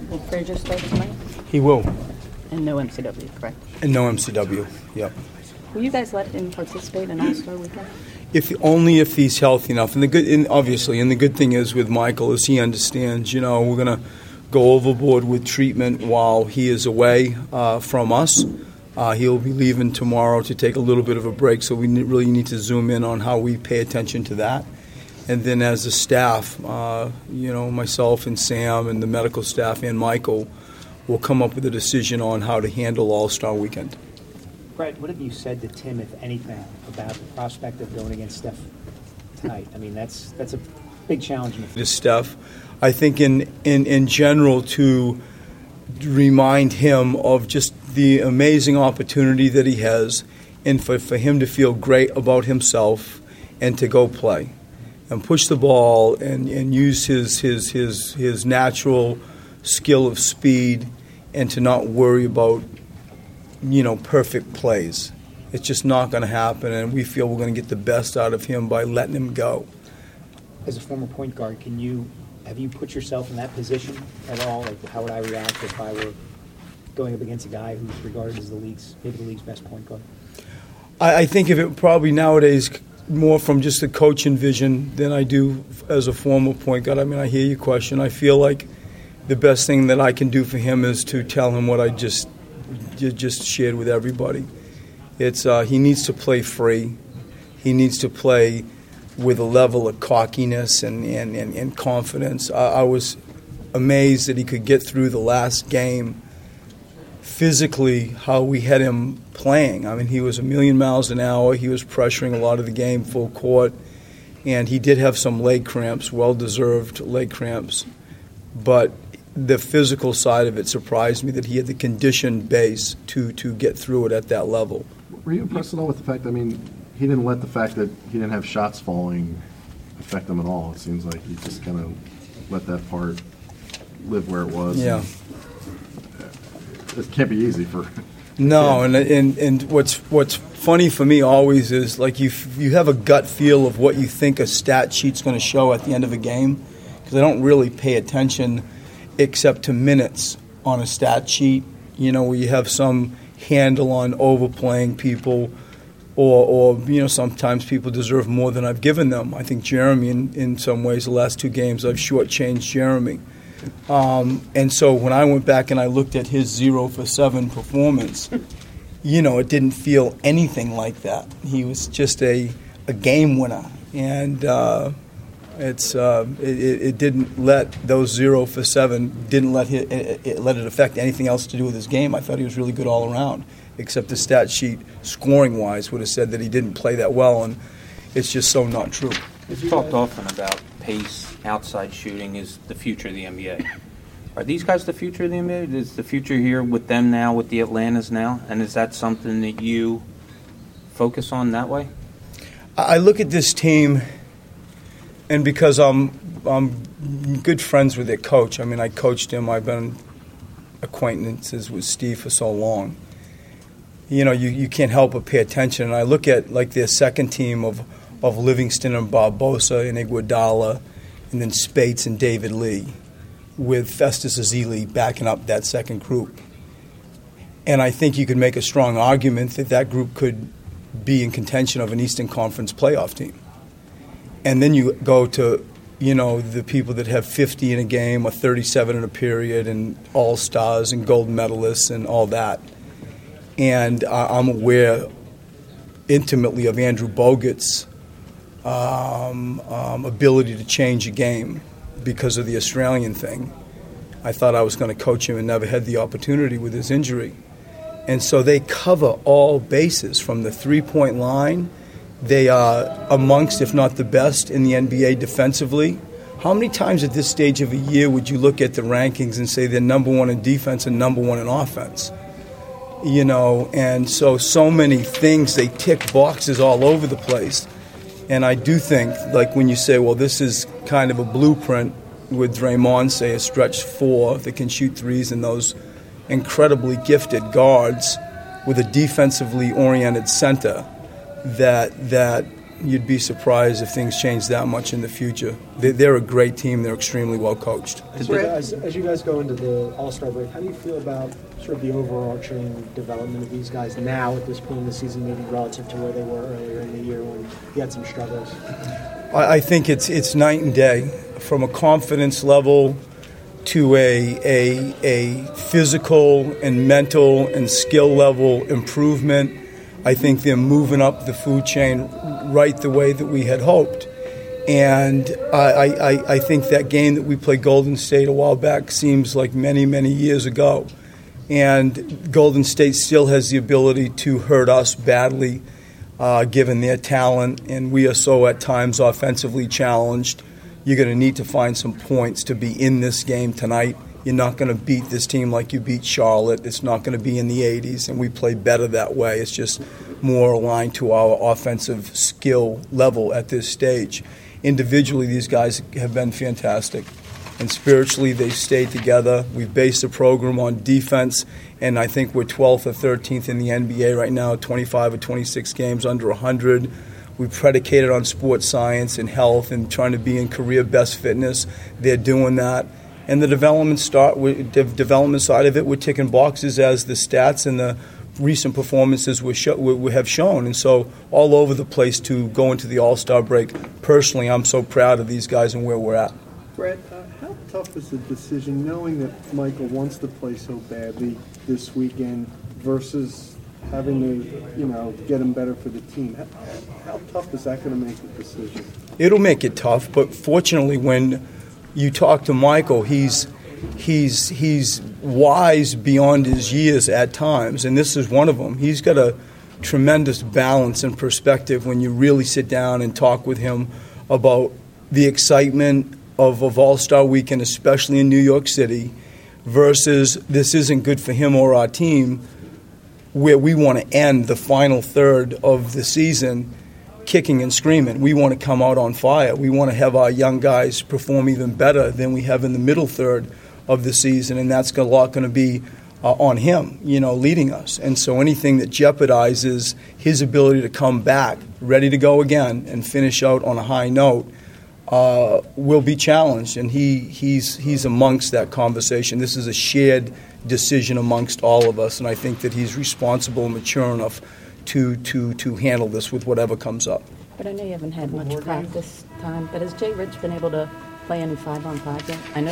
Will Frazier start tonight? He will. And no MCW, correct? And no MCW, yep. Will you guys let him participate in All-Star Weekend? Only if he's healthy enough. And the good thing is with Michael is he understands, we're going to go overboard with treatment while he is away from us. He'll be leaving tomorrow to take a little bit of a break, so we really need to zoom in on how we pay attention to that. And then as a staff, myself and Sam and the medical staff and Michael will come up with a decision on how to handle All-Star Weekend. Brett, what have you said to Tim, if anything, about the prospect of going against Steph tonight? I mean, that's a big challenge. To Steph, I think in general to remind him of just the amazing opportunity that he has, and for him to feel great about himself and to go play and push the ball and use his natural skill of speed and to not worry about perfect plays. It's just not going to happen, and we feel we're going to get the best out of him by letting him go. As a former point guard, have you put yourself in that position at all? Like, how would I react if I were going up against a guy who's regarded as maybe the league's best point guard? I think of it probably nowadays more from just the coaching vision than I do as a former point guard. I mean, I hear your question. I feel like the best thing that I can do for him is to tell him what I just shared with everybody. It's he needs to play free. He needs to play with a level of cockiness and confidence. I was amazed that he could get through the last game physically, how we had him playing. I mean, he was a million miles an hour. He was pressuring a lot of the game full court, and he did have some leg cramps, well-deserved leg cramps. But the physical side of it surprised me that he had the condition base to get through it at that level. Were you impressed at all with the fact, he didn't let the fact that he didn't have shots falling affect him at all? It seems like he just kind of let that part live where it was. Yeah. It can't be easy for... No, and what's funny for me always is, like, you have a gut feel of what you think a stat sheet's going to show at the end of a game, because I don't really pay attention except to minutes on a stat sheet, where you have some handle on overplaying people or sometimes people deserve more than I've given them. I think Jeremy, in some ways, the last two games, I've shortchanged Jeremy. And so when I went back and I looked at his 0 for 7 performance, it didn't feel anything like that. He was just a game winner. And it didn't let those 0 for 7 didn't let it affect anything else to do with his game. I thought he was really good all around, except the stat sheet scoring wise would have said that he didn't play that well, and it's just so not true. We've talked often about pace, outside shooting is the future of the NBA. Are these guys the future of the NBA? Is the future here with them now, with the Atlantas now, and is that something that you focus on that way? I look at this team, and because I'm good friends with their coach. I mean, I coached him. I've been acquaintances with Steve for so long. You can't help but pay attention. And I look at, like, their second team of Livingston and Barbosa and Iguodala, and then Spates and David Lee, with Festus Ezeli backing up that second group. And I think you could make a strong argument that that group could be in contention of an Eastern Conference playoff team. And then you go to, the people that have 50 in a game or 37 in a period and all-stars and gold medalists and all that. And I'm aware intimately of Andrew Bogut's ability to change a game because of the Australian thing. I thought I was going to coach him and never had the opportunity with his injury. And so they cover all bases from the three-point line. They are amongst, if not the best, in the NBA defensively. How many times at this stage of a year would you look at the rankings and say they're number one in defense and number one in offense? And so many things, they tick boxes all over the place. And I do think, like when you say, well, this is kind of a blueprint with Draymond, say, a stretch 4 that can shoot threes, and those incredibly gifted guards with a defensively oriented center that you'd be surprised if things change that much in the future. They're a great team. They're extremely well coached. As you guys go into the All-Star break, how do you feel about sort of the overarching development of these guys now at this point in the season, maybe relative to where they were earlier in the year when you had some struggles? I think it's night and day from a confidence level to a physical and mental and skill level improvement. I think they're moving up the food chain right the way that we had hoped. And I think that game that we played Golden State a while back seems like many, many years ago. And Golden State still has the ability to hurt us badly, given their talent. And we are so at times offensively challenged. You're going to need to find some points to be in this game tonight. You're not going to beat this team like you beat Charlotte. It's not going to be in the 80s, and we play better that way. It's just more aligned to our offensive skill level at this stage. Individually, these guys have been fantastic, and spiritually, they've stayed together. We've based the program on defense, and I think we're 12th or 13th in the NBA right now, 25 or 26 games under 100. We predicated on sports science and health and trying to be in career best fitness. They're doing that. And the development side of it, we're ticking boxes as the stats and the recent performances we have shown. And so all over the place to go into the All-Star break. Personally, I'm so proud of these guys and where we're at. Brett, how tough is the decision knowing that Michael wants to play so badly this weekend versus having to, get him better for the team? How tough is that going to make the decision? It'll make it tough, but fortunately when you talk to Michael, he's wise beyond his years at times, and this is one of them. He's got a tremendous balance and perspective when you really sit down and talk with him about the excitement of All-Star Weekend, especially in New York City, versus this isn't good for him or our team, where we want to end the final third of the season kicking and screaming. We want to come out on fire. We want to have our young guys perform even better than we have in the middle third of the season, and that's a lot going to be on him, leading us. And so anything that jeopardizes his ability to come back, ready to go again, and finish out on a high note, will be challenged. And he's amongst that conversation. This is a shared decision amongst all of us, and I think that he's responsible and mature enough to handle this with whatever comes up. But I know you haven't had much practice time, but has Jay Rich been able to play any 5-on-5 yet? I know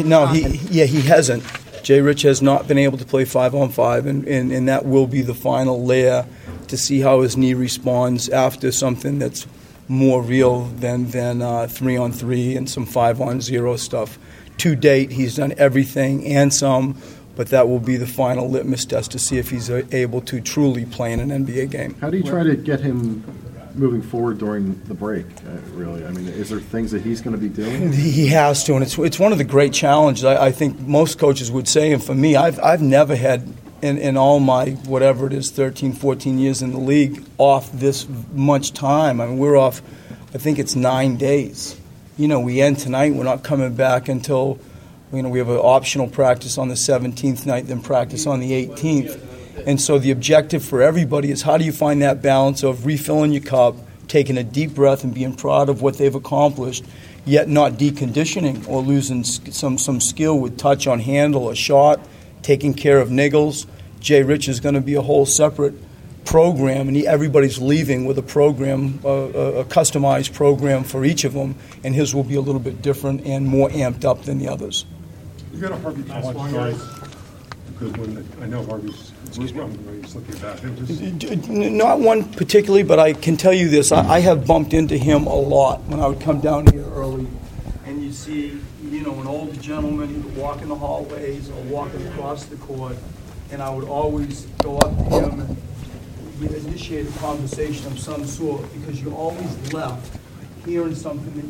he hasn't. Jay Rich has not been able to play 5-on-5, and that will be the final layer to see how his knee responds after something that's more real than 3-on-3 and some 5-on-0 stuff. To date, he's done everything and some, but that will be the final litmus test to see if he's able to truly play in an NBA game. How do you try to get him moving forward during the break, really? I mean, is there things that he's going to be doing? He has to, and it's one of the great challenges. I think most coaches would say, and for me, I've never had, in all my, whatever it is, 13, 14 years in the league, off this much time. I mean, we're off, I think it's 9 days. We end tonight. We're not coming back until, we have an optional practice on the 17th night, then practice on the 18th. And so the objective for everybody is how do you find that balance of refilling your cup, taking a deep breath and being proud of what they've accomplished, yet not deconditioning or losing some skill with touch on handle, a shot, taking care of niggles. Jay Rich is going to be a whole separate program, and everybody's leaving with a program, a customized program for each of them, and his will be a little bit different and more amped up than the others. You got a Harvey College story? Because when I know Harvey's looking about him. Not one particularly, but I can tell you this. I have bumped into him a lot when I would come down here early. And you see, an older gentleman walking the hallways or walking across the court, and I would always go up to him and initiate a conversation of some sort because you always left hearing something that